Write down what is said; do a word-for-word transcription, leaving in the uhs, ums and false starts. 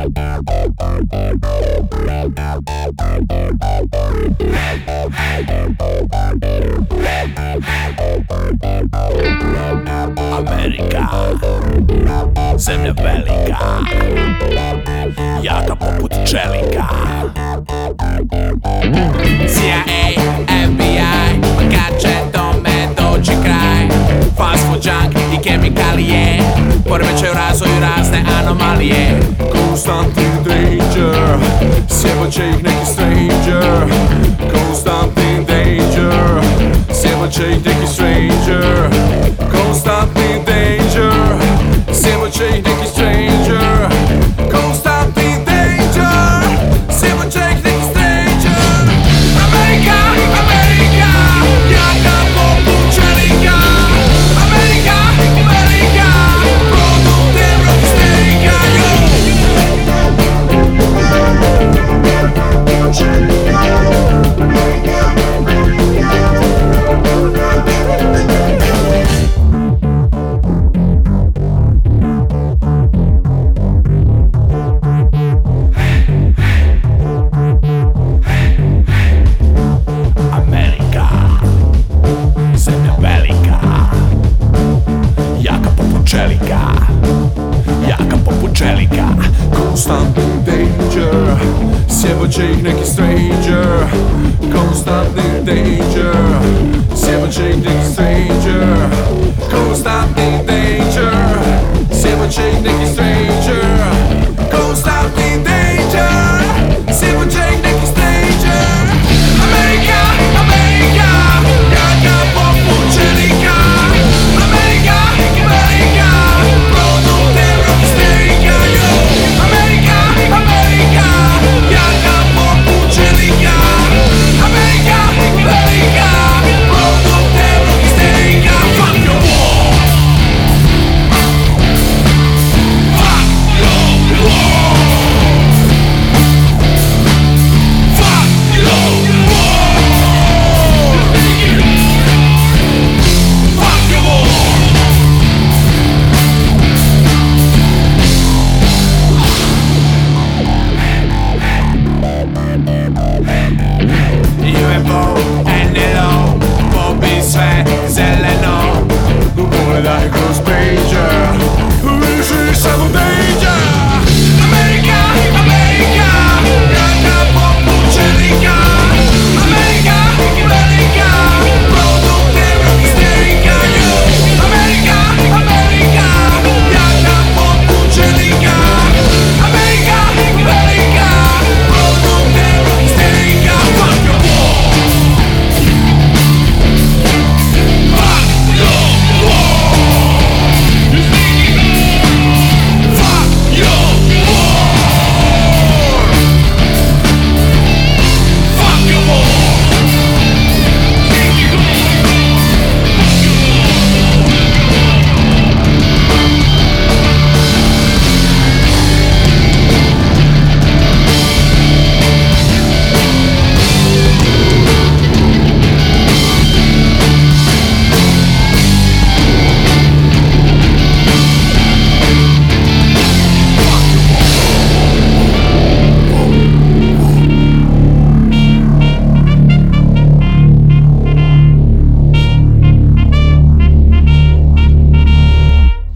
Amerika, zemlja velika, jaka poput čelika. C I A, F B I, ma kad će tome doći kraj? Fast food junk i kemikalije poremećaju razvoju razne anomalije. Constantly danger, sjebat će ih neki stranger. Constantly danger, sjebat će ih neki stranger. Constantly danger, sjebat će ih neki stranger. Constantly danger, sjebat će ih neki stranger. Amerika, Amerika, jaka poput čelika. Amerika, Amerika, produkt evropskega. Amerika, zemlja velika, jaka poput čelika, jaka poput čelika. Constantly danger, sjebat će ih neki stranger. Constantly danger, sjebat će ih neki stranger. Constantly danger,